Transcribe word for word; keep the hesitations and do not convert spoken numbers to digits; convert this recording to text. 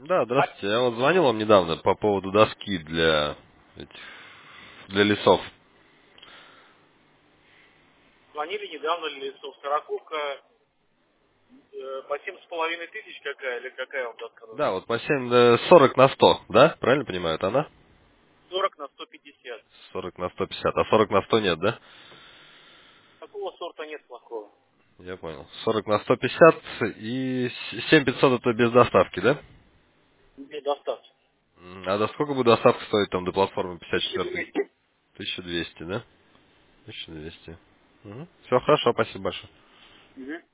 Да, А здравствуйте. Я вот звонил вам недавно по поводу доски для этих, для лесов. звонили недавно лесов. Сороковка э, по семь с половиной тысяч какая, или какая вам доска Да, нужна? вот по семь, э, сорок на сто, да? Правильно понимаю, это она? Сорок на сто пятьдесят. Сорок на сто пятьдесят, а сорок на сто нет, да? Такого сорта нет плохого. Я понял. Сорок на сто пятьдесят и семь пятьсот это без доставки, да? Мне достаточно. М, А до сколько будет доставка стоить там до платформы пятьдесят тысяча четыре? двести. тысяча двести, да? тысяча двести. Все хорошо, спасибо большое. Мгм.